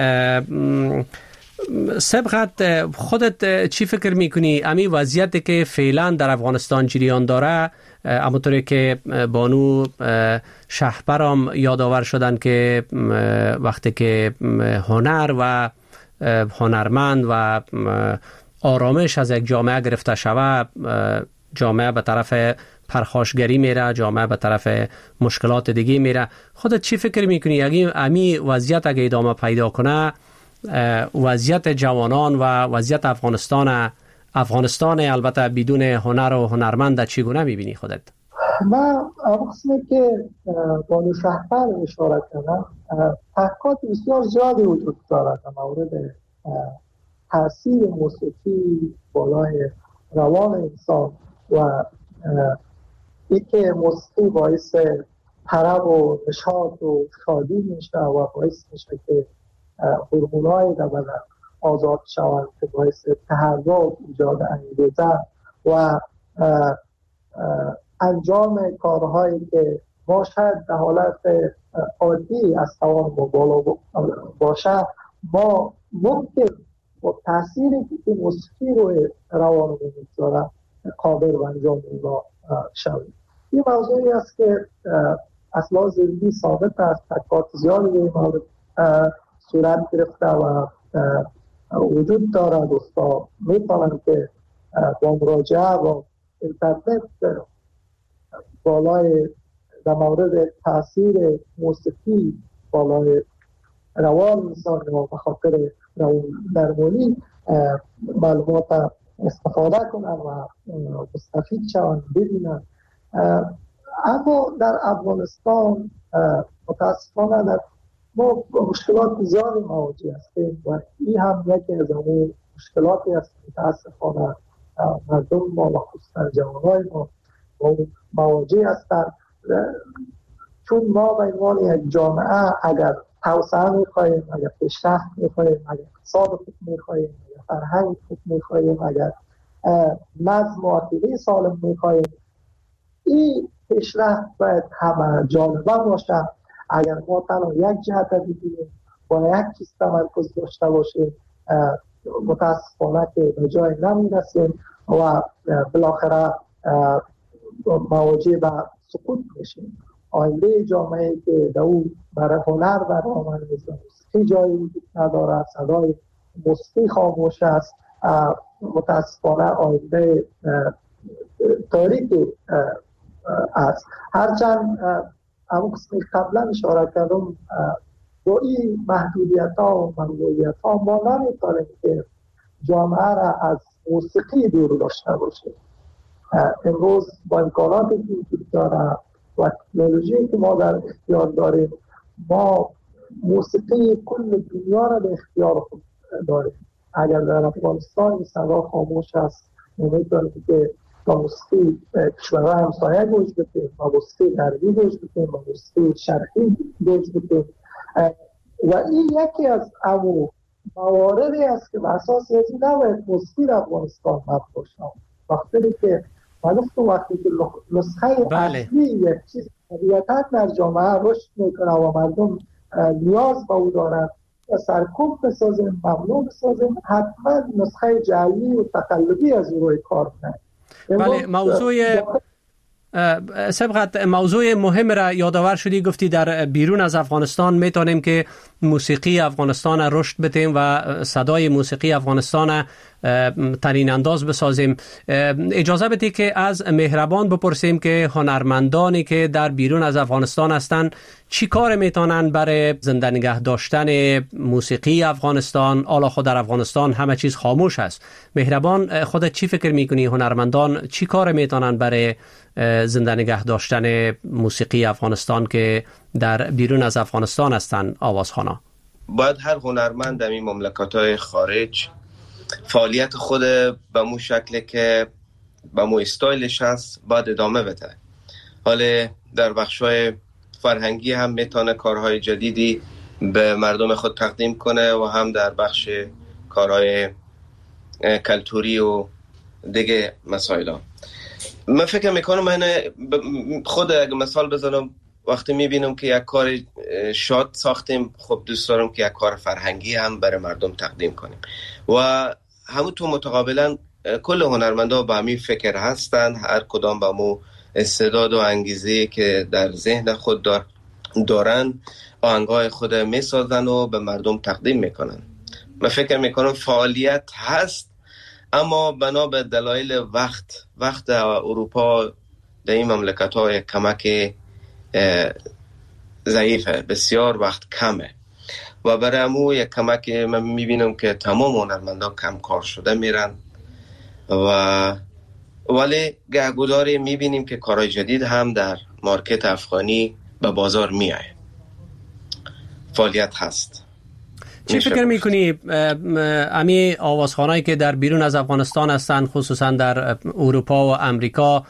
سبقت خودت چی فکر میکنی امی وضعیتی که فعلا در افغانستان جریان داره، همونطوری که بانو شهپرام یادآور شدن که وقتی که هنر و هنرمند و آرامش از یک جامعه گرفته شود، جامعه به طرف پرخاشگری میره، جامعه به طرف مشکلات دیگه میره. خودت چی فکر میکنی اگه امی وضعیت اگه ادامه پیدا کنه، وضعیت جوانان و وضعیت افغانستان افغانستان البته بدون هنر و هنرمند چگونه میبینی خودت؟ من قسمی که بانو شهپر اشاره کردم، تحقیقات بسیار زیادی وجود دارد در مورد تاثیر موسیقی بالای روان انسان و ای که موسیقی باعث طرب و نشاط و شادی میشه و باعث میشه که هورمون‌های در بدن آزاد شوند که باعث تحرک، ایجاد انگیزه و انجام کارهایی که ما شاید در حالت عادی از توان ما بالا باشه، ما ممکن با تأثیری که موسیقی روی روان ما میگذاره قادر به انجام اونا شویم. این موضوعی است که اصلا زندگی ثابت است، تحقیقات زیادی به این مورد صورت گرفته و وجود دارد. دوستا میتونن که با مراجعه و اینترنت بالای در مورد تاثیر موسیقی بالای روان انسان و به خاطر روان درمانی معلومات استفاده کنن و مستفید شوند، ببینن. اما در افغانستان متاسفانه در ما مشکلات زیادی مواجه هستیم و این هم یکی از اون مشکلاتی است که متاسفانه مردم ما و خصوصا جوانای ما مواجه هستند. چون ما به عنوان یک جامعه اگر توسعه می‌خواهیم، اگر پیشرفت می‌خواهیم، اگر اقتصاد خوب می‌خواهیم، اگر فرهنگ خوب می‌خواهیم، اگر نظم و عقیده سالم می‌خواهیم، این پیشرفت باید همه جانبه باشه. اگر ما تنها یک جهت بگیریم با یک چیز تمرکز داشته باشیم، متاسفانه که به جای نمیرسیم و بالاخره مواجه به سقوط میشیم. آینده جامعه که در اون برای هنر و رامانیزم موسیقی جایی وجود نداره، صدای موسیقی خاموش است، متاسفانه آینده تاریک است. هرچند همون قسمی قبلا اشاره کردم با این محدودیت ها و محدودیت ها ما نمیتونیم که جامعه را از موسیقی دور داشته باشیم. امروز با امکاناتی که وجود داره و تکنولوژی که ما در اختیار داریم، ما موسیقی کل دنیا را به اختیار خود داریم. اگر در افغانستان این صدا خاموش است، نمیتونیم که با موسیقی کشورهای همسایه گوش بدیم، با موسیقی غربی گوش بدیم، با موسیقی شرقی گوش بدیم. و این یکی از امو مواردی است که اساس از این نباید موسیقی در افغانستان مطرح شود. وقتی که من گفتم وقتی که نسخه بله. اصلی یک چیز طبیعتاً در جامعه رشد میکنه و مردم نیاز به او دارند و سرکوب بسازیم، ممنوع بسازیم، حتما نسخه جعلی و تقلبی از او روی کار کنیم. بله، موضوع سبقت موضوع مهم را یادآور شدی، گفتی در بیرون از افغانستان میتونیم که موسیقی افغانستان رشد بدیم و صدای موسیقی افغانستان ترین انداز بسازیم. اجازه بدید که از مهربان بپرسیم که هنرمندانی که در بیرون از افغانستان هستند چی کار میتونن برای زنده نگه داشتن موسیقی افغانستان؟ حالا خود در افغانستان همه چیز خاموش است. مهربان، خودت چی فکر میکنی هنرمندان چی کار میتونن برای زنده نگه داشتن موسیقی افغانستان که در بیرون از افغانستان هستند آوازخوانا؟ باید هر هنرمند در این مملکت‌های خارج فعالیت خود به مو شکل که به مو استایلش هست باید ادامه بده. حالا در بخش‌های فرهنگی هم میتونه کارهای جدیدی به مردم خود تقدیم کنه و هم در بخش کارهای کلتوری و دیگه مسائل ها. من فکر میکنم من خود اگه مثال بزنم، وقتی میبینم که یک کار شاد ساختیم، خب دوست دارم که یک کار فرهنگی هم برای مردم تقدیم کنیم و همونطور متقابلا کل هنرمندا با همین فکر هستن، هر کدام با مو استعداد و انگیزه که در ذهن خود دار دارن آهنگای خود میسازن و به مردم تقدیم میکنن. من فکر میکنم فعالیت هست، اما بنا به دلایل وقت وقت اروپا در این مملکت های کمک ضعیفه، بسیار وقت کمه و برای امو یک کمک من میبینم که تمام هنرمندان کم کار شده میرن و ولی گهگداری میبینیم که کارهای جدید هم در مارکت افغانی به بازار میاد. فعالیت هست. چی فکر میکنی امی آوازخوانایی که در بیرون از افغانستان هستن، خصوصا در اروپا و امریکا،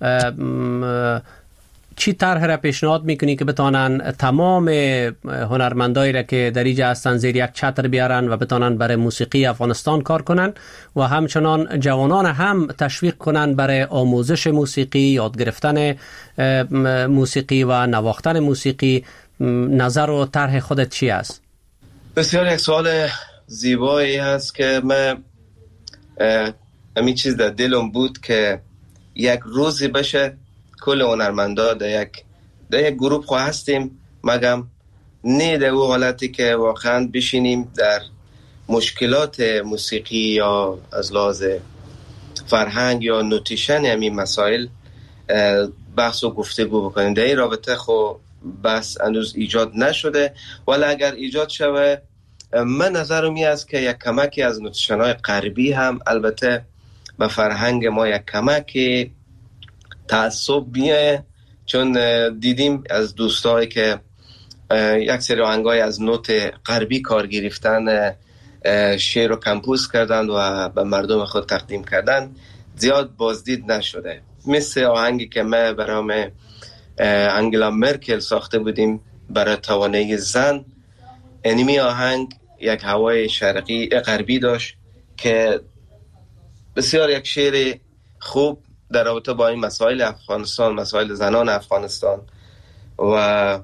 چی طرح را پیشنهاد میکنی که بتانن تمام هنرمندایی را که در اینجا هستن زیر یک چتر بیارن و بتانن برای موسیقی افغانستان کار کنن و همچنان جوانان هم تشویق کنن برای آموزش موسیقی، یاد گرفتن موسیقی و نواختن موسیقی؟ نظر و طرح خودت چی است؟ بسیار یک سوال زیبایی هست که من همین چیز در دلم بود که یک روزی بشه کل هنرمندا در یک در یک گروپ خو هستیم، مگم نه در اون حالتی که واقعا بشینیم در مشکلات موسیقی یا از لحاظ فرهنگ یا نوتیشن همین مسائل بحث و گفتگو بکنیم. در این رابطه خو بس هنوز ایجاد نشده، ولی اگر ایجاد شوه من نظرم این است که یک کمکی از نوتیشن‌های غربی هم البته به فرهنگ ما یک کمکی تعصب بیه، چون دیدیم از دوستایی که یک سری آهنگای از نوت غربی کار گرفتن، شعر رو کمپوز کردن و به مردم خود تقدیم کردن، زیاد بازدید نشده. مثل آهنگی که ما برای انگلا مرکل ساخته بودیم برای توانایی زن، انیمی آهنگ یک هوای شرقی غربی داشت که بسیار یک شعر خوب در رابطه با این مسائل افغانستان، مسائل زنان افغانستان و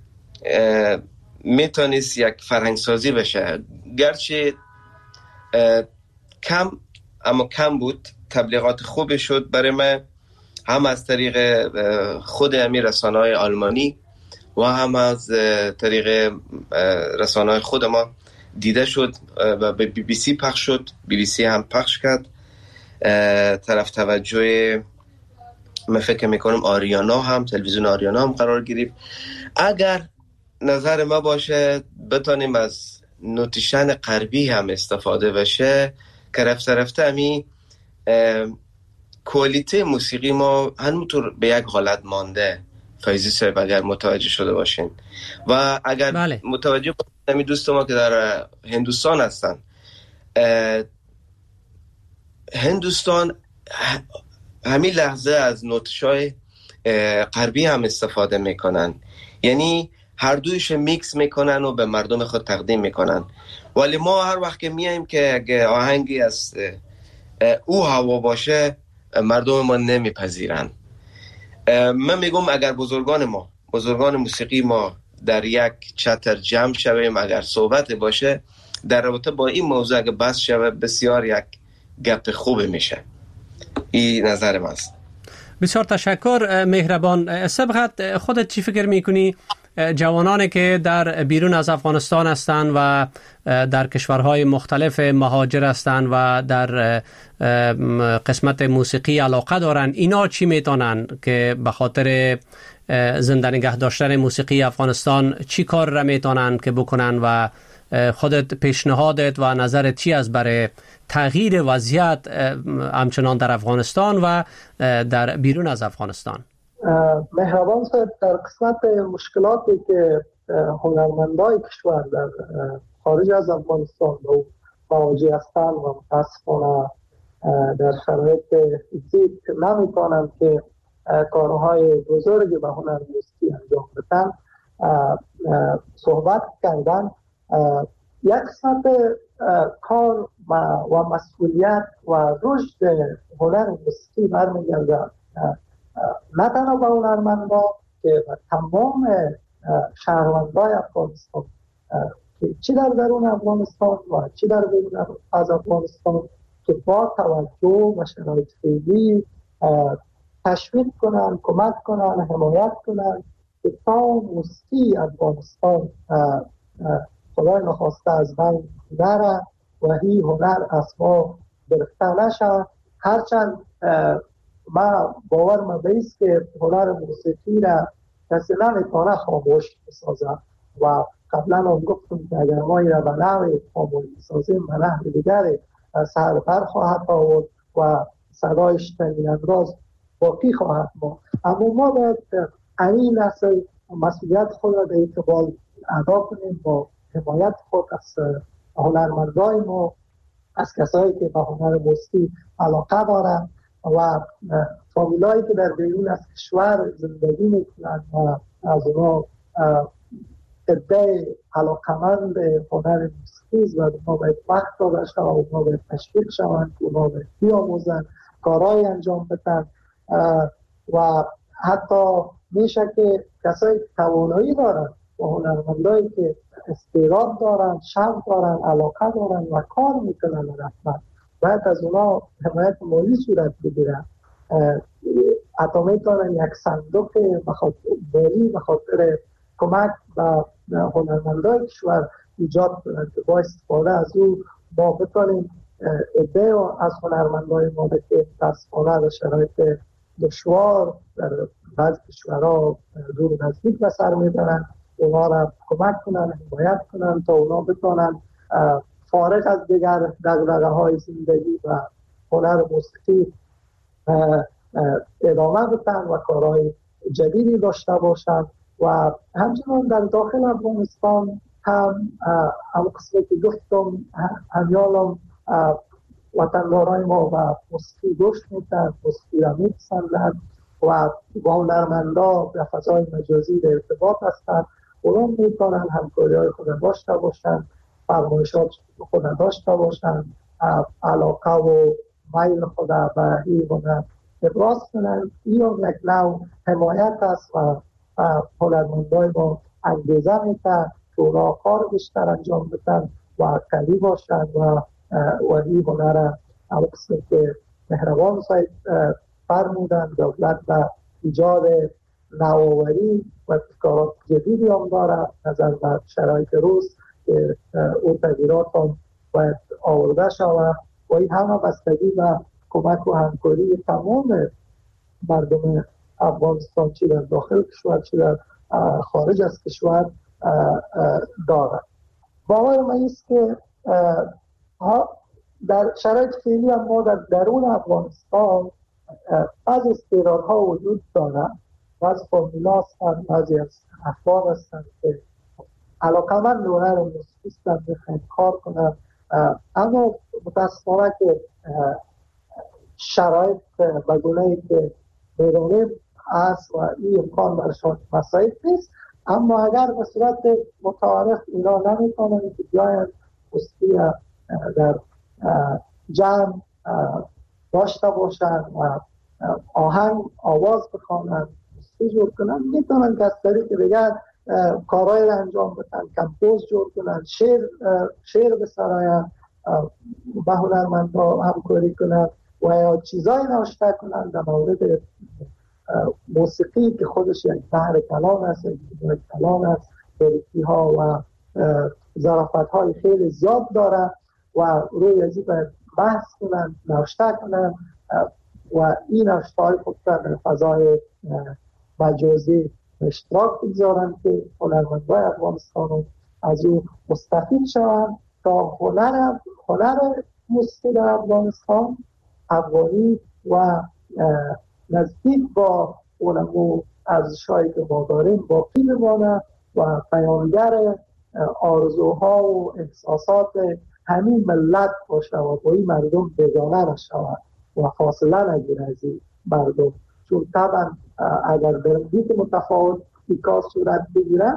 میتونست یک فرهنگسازی بشه. گرچه کم اما کم بود، تبلیغات خوب شد برای من، هم از طریق خود امی رسانه‌های آلمانی و هم از طریق رسانه‌های خود ما دیده شد و به بی بی سی پخش شد. بی بی سی هم پخش کرد، طرف توجه من فکر میکنم آریانا هم، تلویزیون آریانا هم قرار گرفت. اگر نظر ما باشه بتانیم از نوتیشن غربی هم استفاده بشه که رفته رفته همی کوالیته موسیقی ما همونطور به یک حالت مانده. فیضی صاحب اگر متوجه شده باشین و اگر بله. متوجه باشین همی دوست ما که در هندوستان هستن، هندوستان همین لحظه از نوتشای غربی هم استفاده میکنن، یعنی هر دویش میکس میکنن و به مردم خود تقدیم میکنن. ولی ما هر وقت که میایم که اگه آهنگی از او هوا باشه مردم ما نمیپذیرن. من میگم اگر بزرگان ما بزرگان موسیقی ما در یک چتر جمع شویم، اگر صحبت باشه در رابطه با این موضوع اگه بحث شوه، بسیار یک گپ خوب میشه. این نظر من است. بسیار تشکر مهربان. سبقت خودت چی فکر میکنی جوانانی که در بیرون از افغانستان هستند و در کشورهای مختلف مهاجر هستند و در قسمت موسیقی علاقه دارن، اینا چی میتونن که به خاطر زنده نگه داشتن موسیقی افغانستان چی کار را میتونن که بکنن و خودت پیشنهادت و نظرت چی است برای تغییر وضعیت همچنان در افغانستان و در بیرون از افغانستان؟ مهربان صاحب، در قسمت مشکلاتی که هنرمندای کشور در خارج از افغانستان مواجه هستند و متاسفانه در شرایط زید نمیتونند که کارهای بزرگی به هنر موسیقی انجام بدن صحبت کردن. یک قسمت کار و مسئولیت و رشد هنر موسیقی برمیگرده نه تنها به هنرمندا که تمام شهروندای افغانستان که چی در درون افغانستان و چی در بیرون از افغانستان که با توجه و شرایط فعلی تشویق کنن، کمک کنن، حمایت کنن که تا موسیقی افغانستان خدای نخواسته از بین نره و هی هنر از ما گرفته نشه. هرچند ما باور مبیست که هنر موسیقی را کسی نمیتونه خاموش بسازه و قبلا هم گفتم که اگر ما این را به نوع خاموش بسازیم به نحو دیگری سر بر خواهد آورد و صدایش تنین انداز باقی خواهد ما. اما ما باید این نسل مسئولیت خود را به اعتبار ادا کنیم با حمایت خود از هنرمندای ما، از کسایی که به هنر موسیقی علاقه دارند و فامیلایی که در بیرون از کشور زندگی میکنند و از اونا عده علاقمند هنر موسیقی و اونا باید وقت داده شد و اونا باید تشویق شوند، اونا باید بیاموزند، کارهای انجام بدن و حتی میشه که کسایی که توانایی دارند و هنرمندایی که استعداد دارند، شوق دارند، علاقه دارند و کار میکنند رسما باید از اونا حمایت مالی صورت بگیرن. حتی میتونن یک صندوق مالی به خاطر کمک به هنرمندای کشور ایجاد کنند که با استفاده از او ما بتونیم ایده از هنرمندای ما که متاسفانه در شرایط دشوار در بعضی کشورها دور نزدیک به سر میبرن، اونا را کمک کنن، حمایت کنن تا اونا بتونن فارغ از دیگر دغدغه های زندگی و هنر موسیقی ادامه بدن و کارهای جدیدی داشته باشند. و همچنان در داخل افغانستان هم هم قسمی که گفتم همیالم وطندارای ما و موسیقی گوش میتن، موسیقی را میپسندن و با هنرمندا در فضای مجازی در ارتباط هستند. اونا میتونن همکاری های خود داشته باشند، فرمایشات خود داشته باشند، علاقه و میل خود به این هنر ابراز کنند. این یک نوع حمایت است و هنرمندای ما انگیزه میتن که اونا کار بیشتر انجام بدن و قوی باشند و و این هنر قسمی که مهربان صاحب فرمودن دولت به ایجاد نوآوری و ابتکارات جدیدی هم داره نظر به شرایط روز که اون تغییرات هم باید آورده شود و این همه بستگی و کمک و همکاری تمام مردم افغانستان چی در داخل کشور چی در خارج از کشور دارد. باور من است که در شرایط فعلی هم ما در درون افغانستان بعضی استعدادها وجود دارد، بعضی فامیلا هستند، بعضی از افغان هستند که علاقمند هنر موسیقی هستند، میخواهند کار کنند، اما متاسفانه که شرایط به گونه‌ای که می‌دانیم است و این امکان برشان مساعد نیست. اما اگر به صورت متعارف اینا نمی‌توانند که بیایند موسیقی در جمع داشته باشند و آهنگ آواز بخوانند، موسیقی جور کنند، میتونند که از طریق دیگر کارهای را انجام بدن، کمپوز جور کنند، شعر شعر بسرایند، با هنرمندان همکاری کنند و یا چیزای نوشته کنند در مورد موسیقی که خودش یک بحر کلام است، یک کلام است، باریکی ها و ظرافت های خیلی زیاد داره و روی ازی باید بحث کنند، نوشته کنند و این نوشته های خود در فضای مجازی اشتراک بگذارند که هنرمندان افغانستان از او مستفید شوند تا هنر هنر موسیقی در افغانستان افغانی و نزدیک با علمو ارزش‌هایی که ما داریم باقی بمانه و بیانگر آرزوها و احساسات همین ملت باشه و با این مردم بیگانه نشود و فاصله نگیره از این مردم. چون طبعا اگر در محیط متفاوت کار صورت بگیره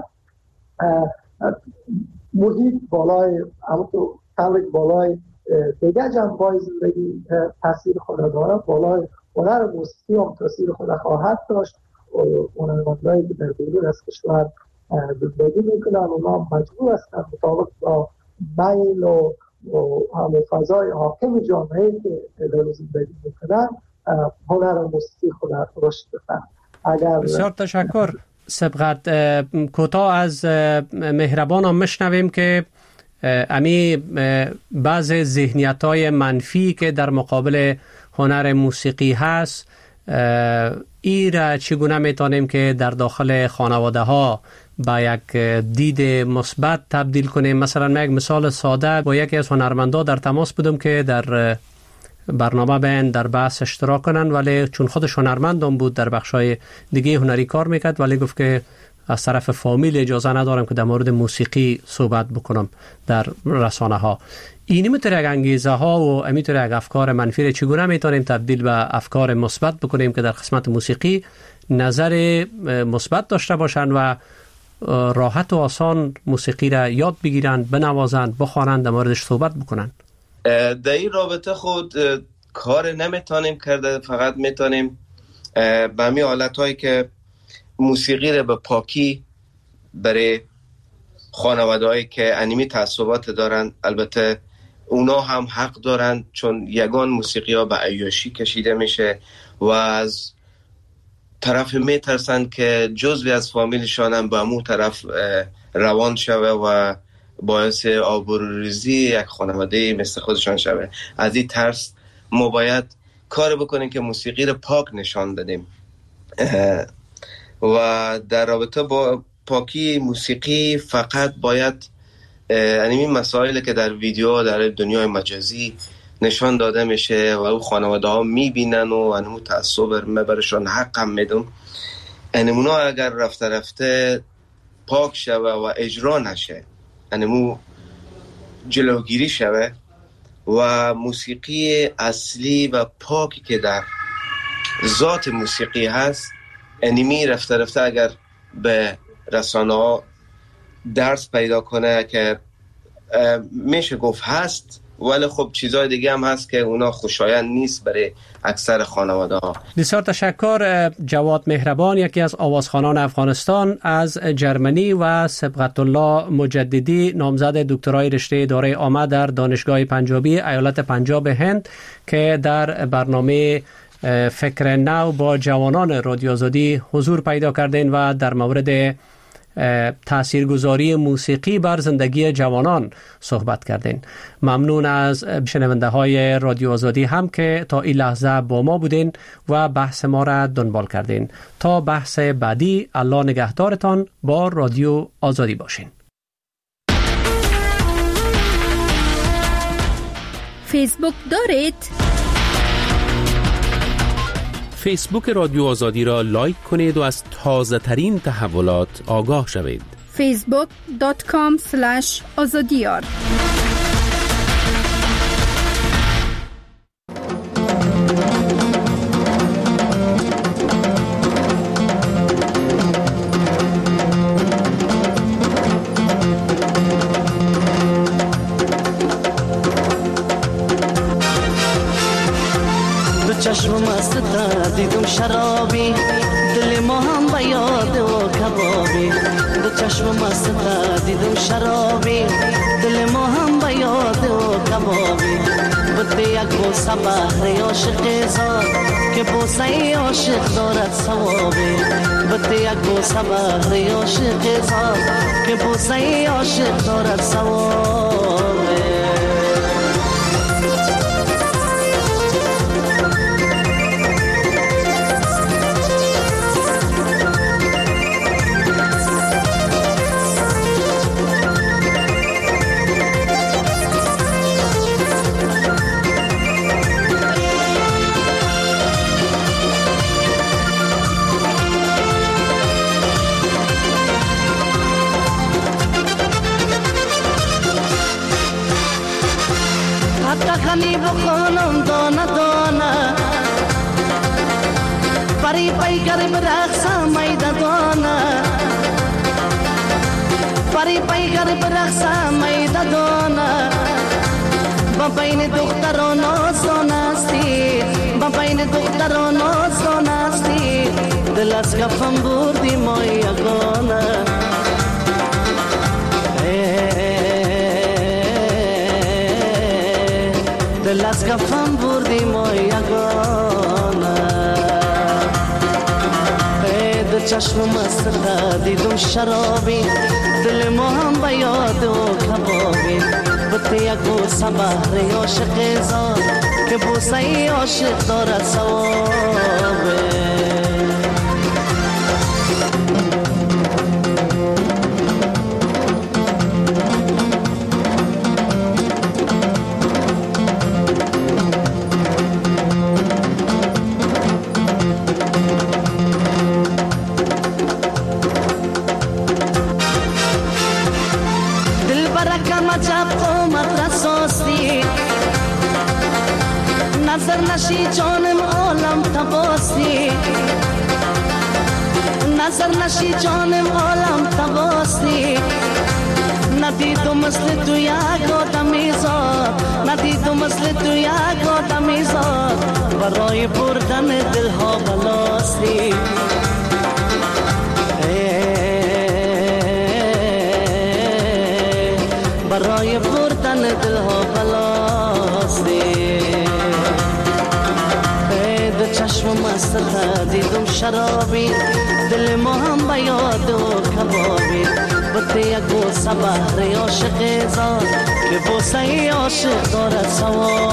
محیط بالای همونطور تلک بالای دیگه جنبای زندگی تاثیر خود داره، بالای هنر موسیقی هم تاثیر خود خواهد داشت. هنرمندایی که در بیرون از کشور زندگی میکنن اونا مجبور هستند مطابق با میل و همه فضای حاکم جامعه که در زندگی میکنن هنر موسیقی خود رشد بدن. اگر بسیار تشکر. سبقت کوتاه از مهربان هم مشنویم که امی بعض ذهنیت های منفی که در مقابل هنر موسیقی هست ای را چگونه میتونیم که در داخل خانواده ها با یک دید مثبت تبدیل کنیم؟ مثلا من یک مثال ساده با یکی از هنرمندا در تماس بودم که در برنامه بین در بحث اشتراک کنن، ولی چون خودش هنرمندم بود در بخشای دیگه هنری کار میکرد، ولی گفت که از طرف فامیل اجازه ندارم که در مورد موسیقی صحبت بکنم در رسانه ها. اینی میتونه یک انگیزه ها و میتونه یک افکار منفی چگونه میتونیم تبدیل به افکار مثبت بکنیم که در قسمت موسیقی نظر مثبت داشته باشند و راحت و آسان موسیقی را یاد بگیرند، بنوازند، بخوانند، در موردش صحبت بکنند؟ در این رابطه خود کار نمیتونیم کرده، فقط میتونیم به همین حالتهایی که موسیقی را به پاکی برای خانواده هایی که انیمی تعصبات دارن، البته اونا هم حق دارن چون یگان موسیقی ها به عیاشی کشیده میشه و از طرف میترسن که جزوی از فامیلشان هم به امو طرف روان شوه و باعث آبروریزی یک خانواده مثل خودشان شوه. از این ترس ما باید کار بکنیم که موسیقی رو پاک نشان بدیم و در رابطه با پاکی موسیقی فقط باید این مسائلی که در ویدیو در دنیای مجازی نشان داده میشه و او خانواده ها میبینن و انمو تعصب برشان حق هم میدن، انمونا اگر رفته رفته پاک شوه و اجرا نشه، انمو جلوگیری شوه و موسیقی اصلی و پاکی که در ذات موسیقی هست انمی رفته رفته اگر به رسانه ها درس پیدا کنه که میشه گفت هست، ولی خب چیزای دیگه هم هست که اونا خوشایند نیست برای اکثر خانواده ها. بسیار تشکر. جواد مهربان، یکی از آوازخوانان افغانستان از جرمنی، و سبقت الله مجددی، نامزد دکترای رشته اداره عامه در دانشگاه پنجابی ایالت پنجاب هند، که در برنامه فکر نو با جوانان رادیو آزادی حضور پیدا کردین و در مورد تاثیرگذاری موسیقی بر زندگی جوانان صحبت کردین. ممنون از شنونده های رادیو آزادی هم که تا این لحظه با ما بودین و بحث ما را دنبال کردین. تا بحث بعدی، الله نگهدارتان. با رادیو آزادی باشین. فیسبوک دارید؟ فیسبوک رادیو آزادی را لایک کنید و از تازه ترین تحولات آگاه شوید. فیسبوک دات کام اسلش آزادیار. چشم مست دیدم شرابی، دل ما هم به یاد و کبابی. دو چشم مست دیدم شرابی، دل ما هم به یاد و کبابی. بده یک بوسه بهر عاشق زار که بوسه عاشق دارد ثوابی. بده یک بوسه بهر عاشق زار که بوسه عاشق دارد ثوابی. خانی بخونم دانه دانه، پری پی گرم رقصم میده دانه. پری پی گرم رقصم میده دانه. با بین دختران آسان استی، با بین دختران آسان استی. دل از کفم بردی ما یگانه. دل از کفم بردی ما یگانه. دو چشم مست دیدم شرابی، دل ما هم به یاد و کبابی. بده یک بوسه بهر عاشق زار که بوسه عاشق دارد ثوابی. نظر نشی جانم عالم تباستی، نظر نشی جانم عالم تباستی. ندیدم مثل تو یک آدمی زاد، ندیدم مثل تو یک آدمی زاد. برای بردن دلها بلاستی. برای بردن دلها بلاستی. دو چشم مست دیدم شرابی، دل ما هم به یاد و کبابی. بده یک بوسه بهر عاشق زار که بوسه عاشق دارد ثواب.